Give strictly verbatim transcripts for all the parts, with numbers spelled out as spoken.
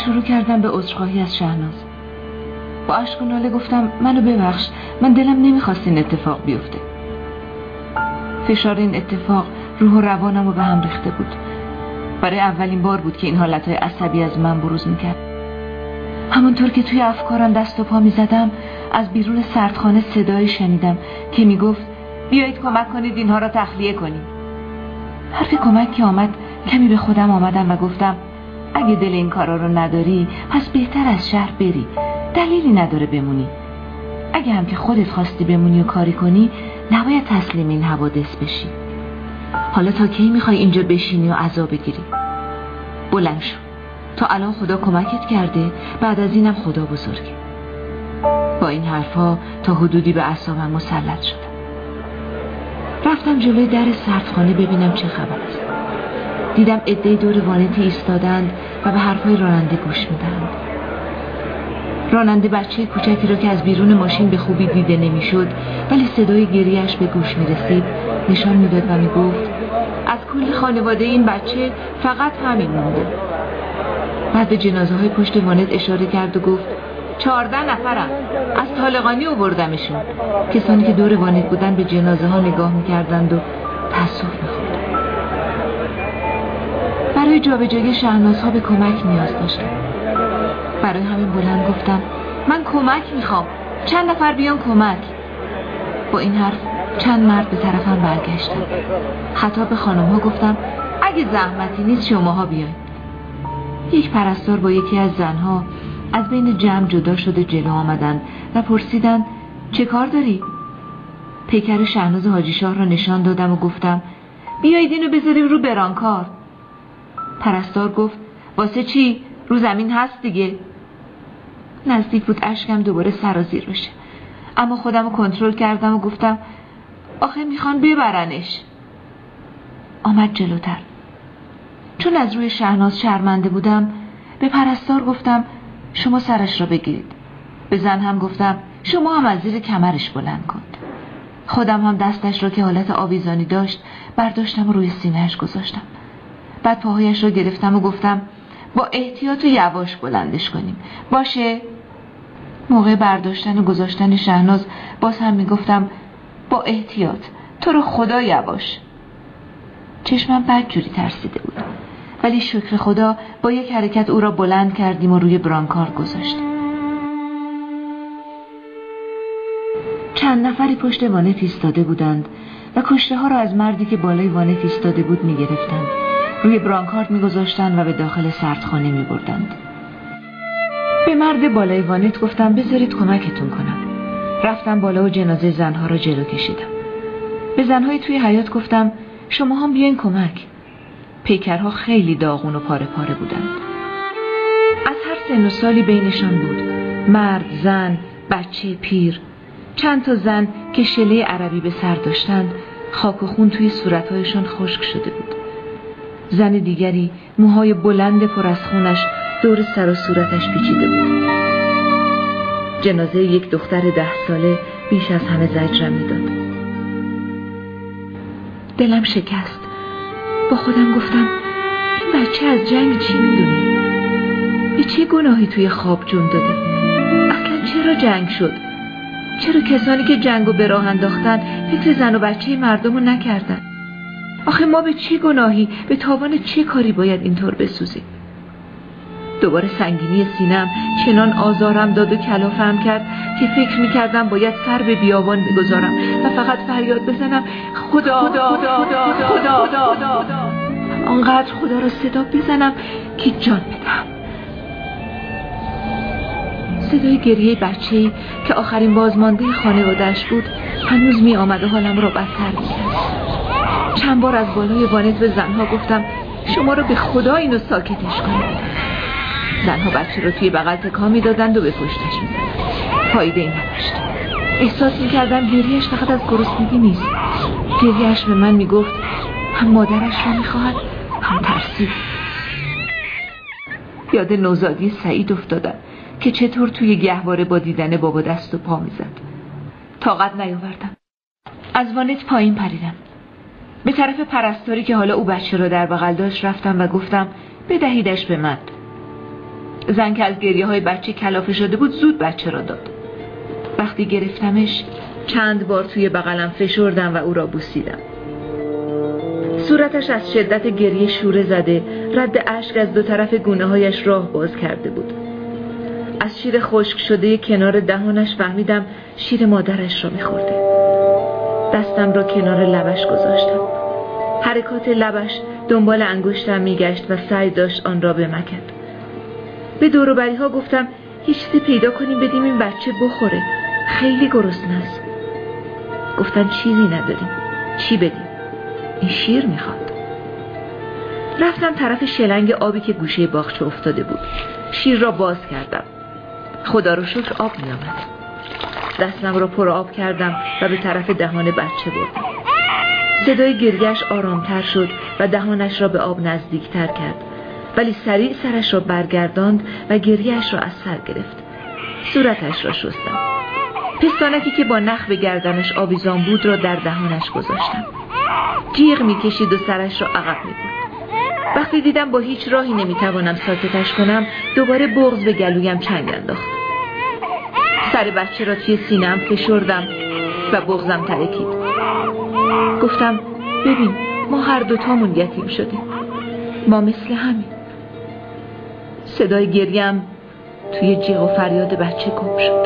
شروع کردم به عذرخواهی از شهناز. با اشک و ناله گفتم منو ببخش، من دلم نمیخواست این اتفاق بیفته. فشار این اتفاق روح و روانم رو به هم ریخته بود. برای اولین بار بود که این حالتهای عصبی از من بروز میکرد. همونطور که توی افکارم دست و پا میزدم، از بیرون سردخانه صدایی شنیدم که میگفت بیایید کمک کنید اینها را تخلیه کنیم. حرف کمک که آمد کمی به خودم آمدم و گفتم اگه دل این کارا رو نداری پس بهتر از شهر بری، دلیلی نداره بمونی. اگه هم که خودت خواستی بمونی و کاری کنی نباید تسلیم این حوادث بشی. حالا تا کی میخوای اینجا بشینی و عذاب بگیری؟ بلند شو، تا الان خدا کمکت کرده، بعد از اینم خدا بزرگه. با این حرفا تا حدودی به اعصابم مسلط شدم. رفتم جلوی در سردخانه ببینم چه خبر است. دیدم عده‌ای دور وانتی ایستادند و به حرفای راننده گوش میدهند. راننده بچه کوچکی را که از بیرون ماشین به خوبی دیده نمیشد ولی صدای گریه‌اش به گوش میرسید نشان میداد و میگفت از کل خانواده این بچه فقط همین مونده. بعد به جنازه های پشت وانت اشاره کرد و گفت چهارده نفرم، از طالقانی آوردمشون. کسانی که دور وانت بودن به جنازه ها نگاه میکردند و تأسف میخوردند. برای جابجایی شهنازها به کمک نیاز داشتم. برای همین بلند گفتم من کمک میخوام، چند نفر بیان کمک. با این حرف چند مرد به طرفم برگشتن. خطاب به خانم ها گفتم اگه زحمتی نیست شماها بیاین. یک پرستار با یکی از زنها از بین جمع جدا شده جلو آمدن و پرسیدن چه کار داری؟ پیکر شهناز حاجی شاه را نشان دادم و گفتم بیایید اینو بذاریم رو برانکار. پرستار گفت واسه چی؟ رو زمین هست دیگه. نزدیک بود اشکم دوباره سرازیر بشه، اما خودم رو کنترل کردم و گفتم آخه میخوان ببرنش. آمد جلوتر. چون از روی شهناز شرمنده بودم به پرستار گفتم شما سرش را بگیرید. به زن هم گفتم شما هم از زیر کمرش بلند کن. خودم هم دستش را که حالت آویزانی داشت برداشتم و روی سینه‌اش گذاشتم. بعد پاهایش را گرفتم و گفتم با احتیاط و یواش بلندش کنیم. باشه؟ موقع برداشتن و گذاشتن شهناز باز هم میگفتم با احتیاط، تو رو خدا یواش. چشمم بدجوری ترسیده بود، ولی شکر خدا با یک حرکت او را بلند کردیم و روی برانکار گذاشتیم. چند نفری پشت وانت ایستاده بودند و کشته ها را از مردی که بالای وانت ایستاده بود میگرفتند، روی برانکارد میگذاشتند و به داخل سردخانه میبردند. به مرد بالای وانت گفتم بذارید کمکتون کنم. رفتم بالا و جنازه زنها را جلو کشیدم. به زنهای توی حیاط گفتم شما هم بیاین کمک. پیکرها خیلی داغون و پاره پاره بودند. از هر سن و سالی بینشان بود، مرد، زن، بچه، پیر. چند تا زن که شله عربی به سر داشتند خاک و خون توی صورتهایشان خشک شده بود. زن دیگری موهای بلند پر از خونش دور سر و صورتش پیچیده بود. جنازه یک دختر ده ساله بیش از همه زجرم میداد. دلم شکست. با خودم گفتم این بچه از جنگ چی میدونه؟ به چه گناهی توی خواب جون داده؟ اصلا چرا جنگ شد؟ چرا کسانی که جنگو به راه انداختن فکر زن و بچه مردمو نکردن؟ آخه ما به چه گناهی، به تاوان چه کاری باید اینطور بسوزیم؟ دوباره سنگینی سینم چنان آزارم داد و کلافم کرد که فکر میکردم باید سر به بیابان بگذارم و فقط فریاد بزنم خدا خدا خدا خدا خدا خدا. آنقدر خدا را صدا بزنم که جان بدم. صدای گریه بچه‌ای که آخرین بازمانده خانواده‌اش بود هنوز می آمد و حالم را بدتر می‌کرد. چند بار از بالای وانت به زنها گفتم شما رو به خدا اینو ساکتش کنید. زنها بچه رو توی بغل تکان می‌دادند و به پشتش می‌زدند. فایده ای نداشت. احساس می‌کردم گریه‌اش فقط از گرسنگی نیست. گریه‌اش به من می‌گفت هم مادرش رو می‌خواهد هم ترسید. یاد نوزادی سعید افتادم که چطور توی گهواره با دیدن بابا دست و پا می‌زد. طاقت نیاوردم. از وانت پایین پریدم. به طرف پرستاری که حالا او بچه را در بغل داشت رفتم و گفتم بدهیدش به من. زن که از گریه های بچه کلافه شده بود زود بچه را داد. وقتی گرفتمش چند بار توی بغلم فشردم و او را بوسیدم. صورتش از شدت گریه شوره زده، رد اشک از دو طرف گونه هایش راه باز کرده بود. از شیر خشک شده کنار دهانش فهمیدم شیر مادرش را می‌خورده. دستم را کنار لبش گذاشتم. حرکات لبش دنبال انگشتم میگشت و سعی داشت آن را بمکد. به دور و بری ها گفتم یه چیزی پیدا کنیم بدیم این بچه بخوره، خیلی گرسنه است. گفتن چیزی نداریم. چی بدیم؟ این شیر میخواد. رفتم طرف شلنگ آبی که گوشه باغچه افتاده بود. شیر را باز کردم. خدا رو شکر آب میآمد. دستم را پر آب کردم و به طرف دهان بچه بردم. صدای گریه‌اش آرامتر شد و دهانش را به آب نزدیکتر کرد، ولی سریع سرش را برگرداند و گریه‌اش را از سر گرفت. صورتش را شستم. پستانکی که با نخ به گردنش آویزان بود را در دهانش گذاشتم. جیغ می‌کشید و سرش را عقب می‌برد. وقتی دیدم با هیچ راهی نمی‌توانم ساکتش کنم، دوباره بغض به گلویم چنگ انداخت. سر بچه را توی سینه‌ام فشردم و بغضم ترکید. گفتم ببین ما هر دوتامون یتیم شدیم، ما مثل همین. صدای گریم توی جیغ و فریاد بچه گم شد.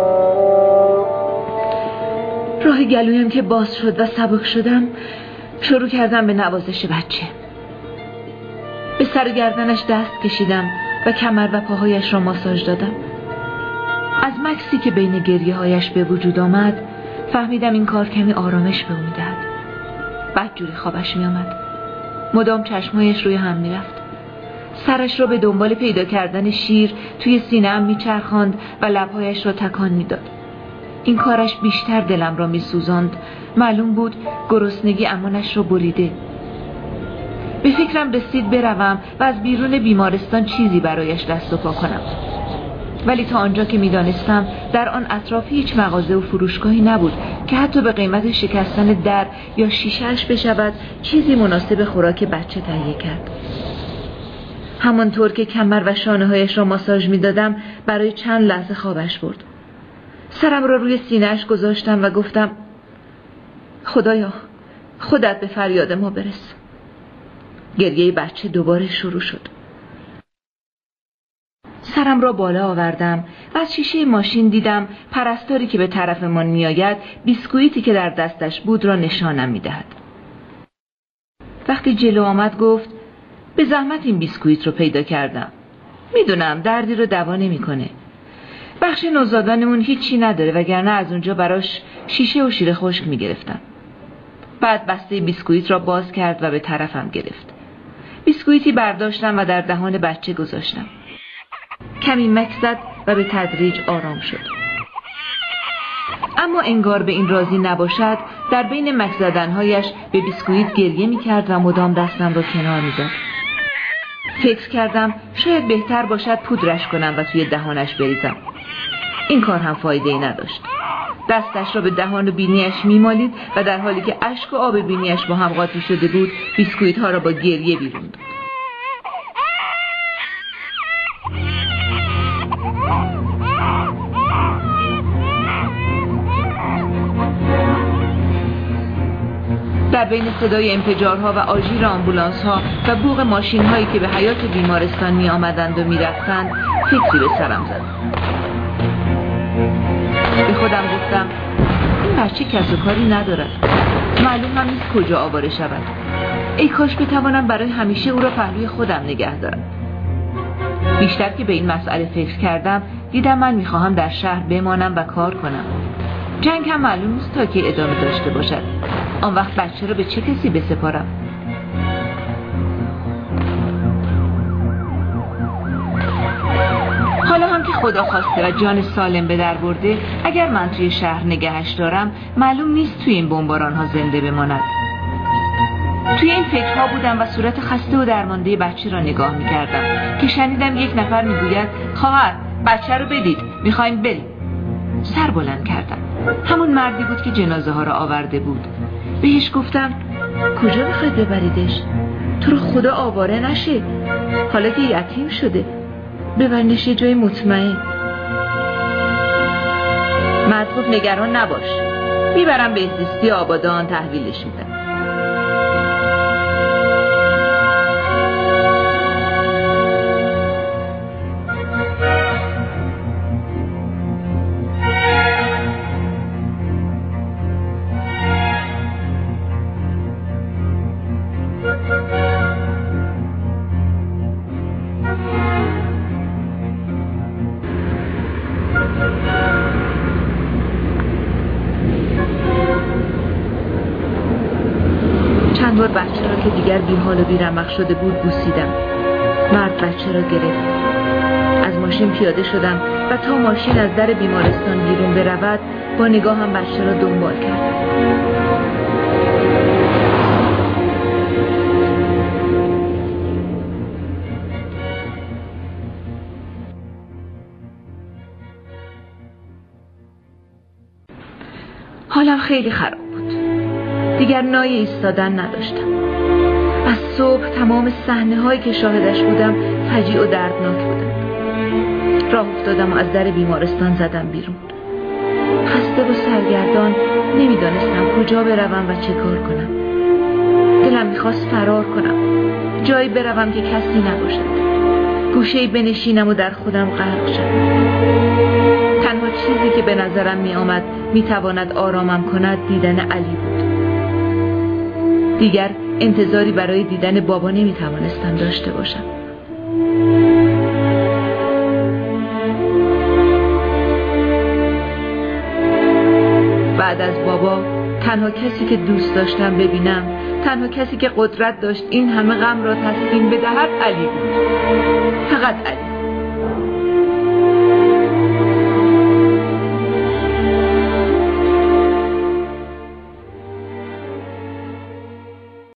راه گلویم که باز شد و سبک شدم، شروع کردم به نوازش بچه. به سر گردنش دست کشیدم و کمر و پاهایش را ماساژ دادم. از مکسی که بین گریه هایش به وجود آمد فهمیدم این کار کمی آرامش به او می‌دهد. بدجوری خوابش می‌آمد. مدام چشمهایش روی هم می‌رفت. سرش را به دنبال پیدا کردن شیر توی سینه‌ام می‌چرخاند و لب‌هایش را تکان می‌داد. این کارش بیشتر دلم را می‌سوزاند. معلوم بود گرسنگی امانش را بریده. به فکرم رسید بروم و از بیرون بیمارستان چیزی برایش دست و پا کنم. ولی تا آنجا که می‌دانستم در آن اطراف هیچ مغازه و فروشگاهی نبود که حتی به قیمت شکستن در یا شیشه‌اش بشود چیزی مناسب خوراک بچه تهیه کرد. همانطور که کمر و شانه‌هایش را ماساژ می‌دادم برای چند لحظه خوابش برد. سرم را روی سینه‌اش گذاشتم و گفتم خدایا خودت به فریاد ما برس. گریه بچه دوباره شروع شد. سرم را بالا آوردم و از شیشه ماشین دیدم پرستاری که به طرفمان میآید بیسکویتی که در دستش بود را نشانم میدهد. وقتی جلو آمد گفت به زحمت این بیسکویت رو پیدا کردم. میدونم دردی رو دوا نمیکنه. بخش نوزادانمون هیچی نداره وگرنه از اونجا براش شیشه و شیر خشک میگرفتم. بعد بسته بیسکویت را باز کرد و به طرفم گرفت. بیسکویتی برداشتم و در دهان بچه گذاشتم. کمی مکث زد و به تدریج آرام شد. اما انگار به این راضی نباشد در بین مکث زدنهایش به بیسکویت گریه می‌کرد و مدام دستم را کنار می‌زد. فکر کردم شاید بهتر باشد پودرش کنم و توی دهانش بریزم. این کار هم فایده‌ای نداشت. دستش را به دهان و بینیش می‌مالید و در حالی که اشک و آب بینیش با هم قاطی شده بود بیسکویت‌ها را با گریه بیرون داد. در بین صدای انفجارها و آژیر آمبولانس‌ها و بوق ماشین‌هایی که به حیاط بیمارستان می آمدند و می رفتند فکری به سرم زد. به خودم گفتم این بچه کس و کاری ندارد، معلوم هم نیست کجا آواره شود. ای کاش بتوانم برای همیشه او را پهلوی خودم نگه دارم. بیشتر که به این مسئله فکر کردم دیدم من می‌خواهم در شهر بمانم و کار کنم. جنگ هم معلوم نیست تا که ادامه داشته باشد. آن وقت بچه را به چه کسی بسپارم؟ حالا هم که خدا خواسته و جان سالم به در برده، اگر من توی شهر نگهش دارم معلوم نیست توی این بمباران ها زنده بماند. توی این فکرها بودم و صورت خسته و درمانده بچه را نگاه می‌کردم که شنیدم یک نفر می‌گوید خواهر بچه رو بدید می‌خوایم بریم. سر بلند کردم. همون مردی بود که جنازه ها را آورده بود. بهش گفتم کجا میخواید ببریدش؟ تو رو خدا آواره نشه، حالا که یتیم شده. ببرنش یه جای مطمئن. مرد گفت نگران نباش، میبرم بهزیستی آبادان تحویلش میدم. چند بار بچه را که دیگر بی حال و بی رمق شده بود بوسیدم. مرد بچه را گرفت. از ماشین پیاده شدم و تا ماشین از در بیمارستان بیرون برود با نگاهم بچه را دنبال کردم. حالم خیلی خراب بود. دیگر نای ایستادن نداشتم. از صبح تمام صحنه هایی که شاهدش بودم فجیع و دردناک بودند. راه افتادم و از در بیمارستان زدم بیرون. خسته و سرگردان نمیدانستم کجا بروم و چه کار کنم. دلم میخواست فرار کنم، جایی بروم که کسی نباشد، گوشه‌ای بنشینم و در خودم غرق شدم. تنها چیزی که به نظرم می آمد می تواند آرامم کند دیدن علی بود. دیگر انتظاری برای دیدن بابا نمی توانستم داشته باشم. بعد از بابا تنها کسی که دوست داشتم ببینم، تنها کسی که قدرت داشت این همه غم را تسکین بدهد علی بود. فقط علی.